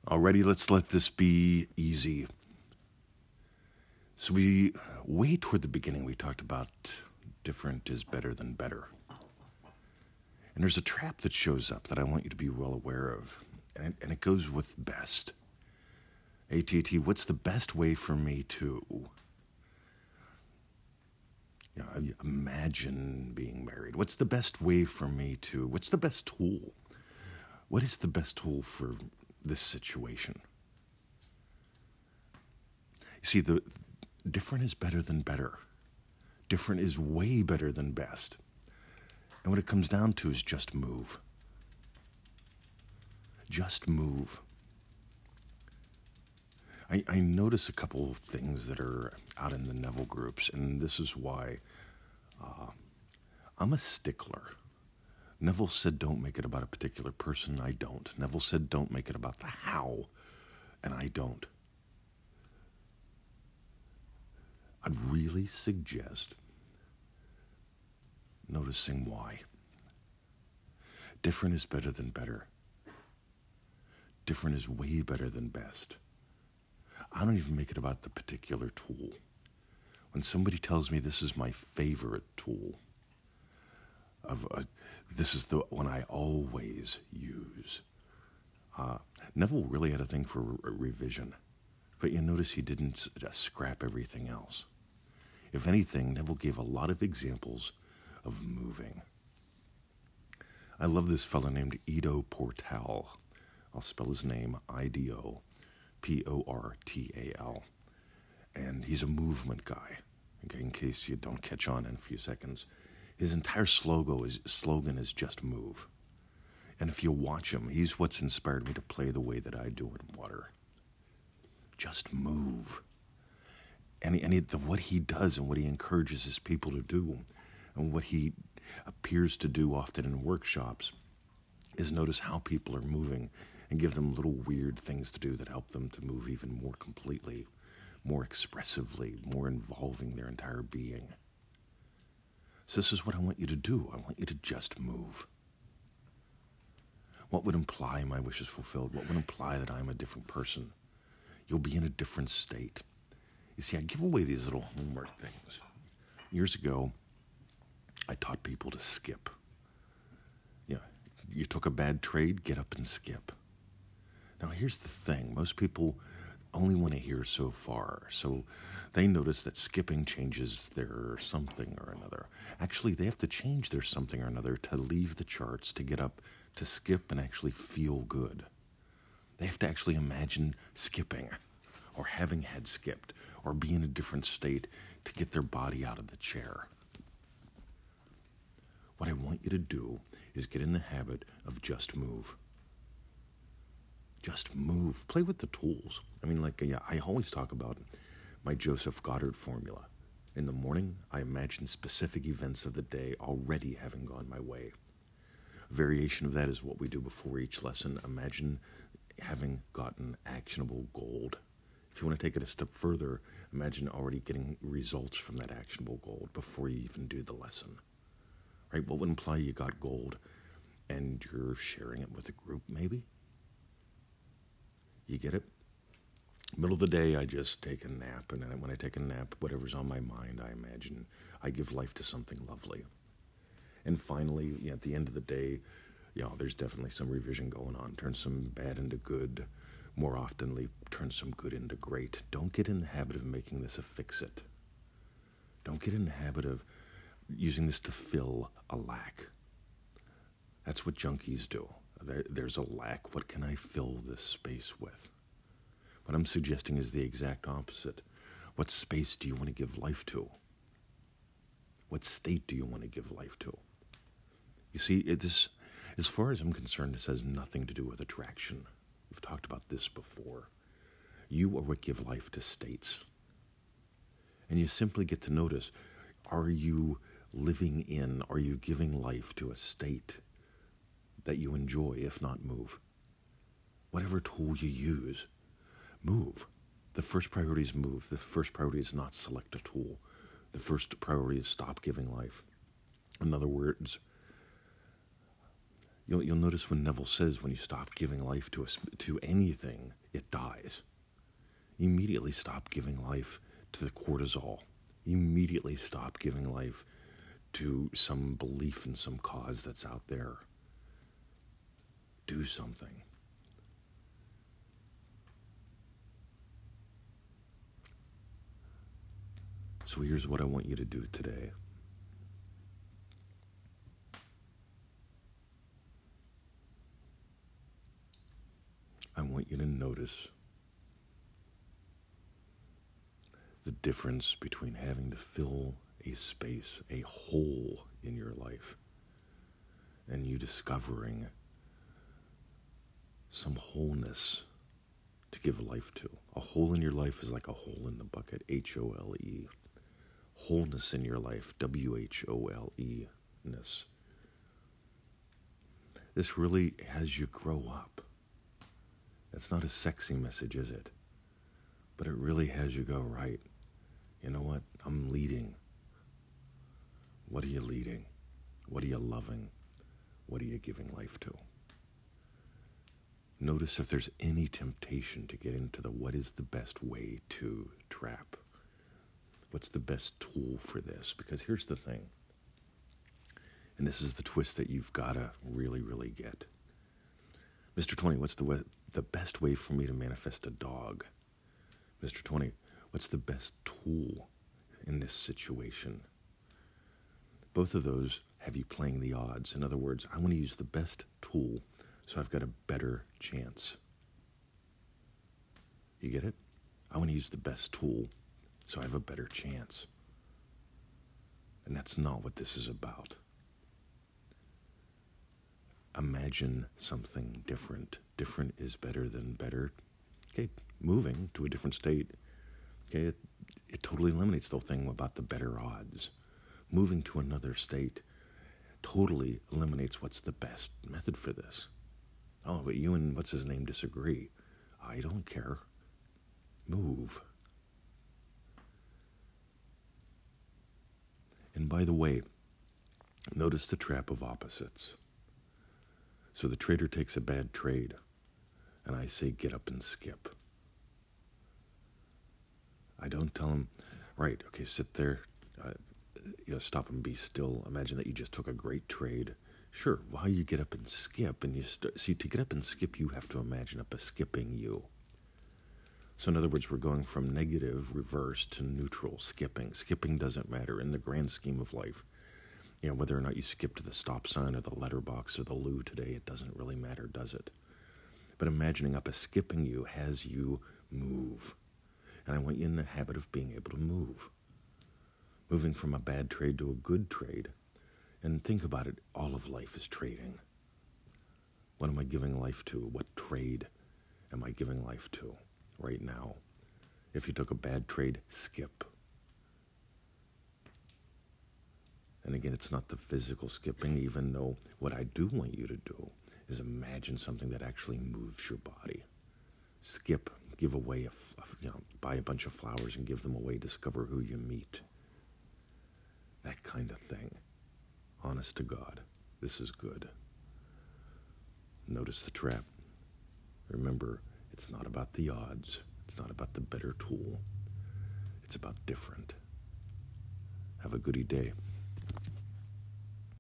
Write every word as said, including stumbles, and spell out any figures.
Alrighty, let's let this be easy. So we, way toward the beginning, we talked about different is better than better. And there's a trap that shows up that I want you to be well aware of. And it, and it goes with best. A T T, what's the best way for me to you know, imagine being married? What's the best way for me to, what's the best tool? What is the best tool for this situation? You see, the different is better than better. Different is way better than best. And what it comes down to is just move. Just move. I, I notice a couple of things that are out in the Neville groups, and this is why uh, I'm a stickler. Neville said don't make it about a particular person, I don't. Neville said don't make it about the how, and I don't. I'd really suggest noticing why. Different is better than better. Different is way better than best. I don't even make it about the particular tool. When somebody tells me this is my favorite tool, of uh, this is the one I always use. Uh, Neville really had a thing for re- revision, but you notice he didn't just scrap everything else. If anything, Neville gave a lot of examples of moving. I love this fellow named Ido Portal. I'll spell his name I D O P O R T A L. And he's a movement guy, okay, in case you don't catch on in a few seconds. His entire slogan is, slogan is just move. And if you watch him, he's what's inspired me to play the way that I do in water. Just move. And, he, and he, the, what he does and what he encourages his people to do and what he appears to do often in workshops is notice how people are moving and give them little weird things to do that help them to move even more completely, more expressively, more involving their entire being. So this is what I want you to do. I want you to just move. What would imply my wish is fulfilled? What would imply that I'm a different person? You'll be in a different state. You see, I give away these little homework things. Years ago, I taught people to skip. Yeah, you took a bad trade, get up and skip. Now, here's the thing. Most people only want to hear so far, so they notice that skipping changes their something or another. Actually, they have to change their something or another to leave the charts, to get up, to skip and actually feel good. They have to actually imagine skipping or having had skipped or be in a different state to get their body out of the chair. What I want you to do is get in the habit of just move. Just move. Play with the tools. I mean, like, yeah, I always talk about my Joseph Goddard formula. In the morning, I imagine specific events of the day already having gone my way. A variation of that is what we do before each lesson. Imagine having gotten actionable gold. If you want to take it a step further, imagine already getting results from that actionable gold before you even do the lesson. Right? What would imply you got gold and you're sharing it with a group, maybe? You get it? Middle of the day, I just take a nap, and then when I take a nap, whatever's on my mind, I imagine I give life to something lovely. And finally, you know, at the end of the day, you know, there's definitely some revision going on. Turn some bad into good. More oftenly, turn some good into great. Don't get in the habit of making this a fix-it. Don't get in the habit of using this to fill a lack. That's what junkies do. There, there's a lack. What can I fill this space with? What I'm suggesting is the exact opposite. What space do you want to give life to? What state do you want to give life to? You see, it, this, as far as I'm concerned, this has nothing to do with attraction. We've talked about this before. You are what give life to states. And you simply get to notice, are you living in, are you giving life to a state that you enjoy, if not move? Whatever tool you use, move. The first priority is move. The first priority is not select a tool. The first priority is stop giving life. In other words, You'll, you'll notice when Neville says when you stop giving life to, a, to anything, it dies. Immediately stop giving life to the cortisol. Immediately stop giving life to some belief in some cause that's out there. Do something. So here's what I want you to do today. I want you to notice the difference between having to fill a space, a hole in your life, and you discovering some wholeness to give life to. A hole in your life is like a hole in the bucket, H O L E. Wholeness in your life, W H O L E-ness. This really has you grow up. It's not a sexy message, is it? But it really has you go, right, you know what? I'm leading. What are you leading? What are you loving? What are you giving life to? Notice if there's any temptation to get into the what is the best way to trap. What's the best tool for this? Because here's the thing, and this is the twist that you've got to really, really get. Mister twenty, what's the way, the best way for me to manifest a dog? Mister twenty, what's the best tool in this situation? Both of those have you playing the odds. In other words, I want to use the best tool so I've got a better chance. You get it? I want to use the best tool so I have a better chance. And that's not what this is about. Imagine something different. Different is better than better. Okay, moving to a different state, okay, it, it totally eliminates the whole thing about the better odds. Moving to another state totally eliminates what's the best method for this. Oh, but you and what's his name disagree. I don't care. Move. And by the way, notice the trap of opposites. So the trader takes a bad trade, and I say get up and skip. I don't tell him, right, okay, sit there, uh, you know, stop and be still. Imagine that you just took a great trade. Sure, while you get up and skip, and you st- see, to get up and skip, you have to imagine up a skipping you. So in other words, we're going from negative, reverse, to neutral, skipping. Skipping doesn't matter in the grand scheme of life. You know, whether or not you skip to the stop sign or the letterbox or the loo today, it doesn't really matter, does it? But imagining up a skipping you has you move. And I want you in the habit of being able to move. Moving from a bad trade to a good trade. And think about it, all of life is trading. What am I giving life to? What trade am I giving life to right now? If you took a bad trade, skip. And again, it's not the physical skipping, even though what I do want you to do is imagine something that actually moves your body. Skip, give away, a, a, you know, buy a bunch of flowers and give them away, discover who you meet. That kind of thing. Honest to God, this is good. Notice the trap. Remember, it's not about the odds. It's not about the better tool. It's about different. Have a goody day.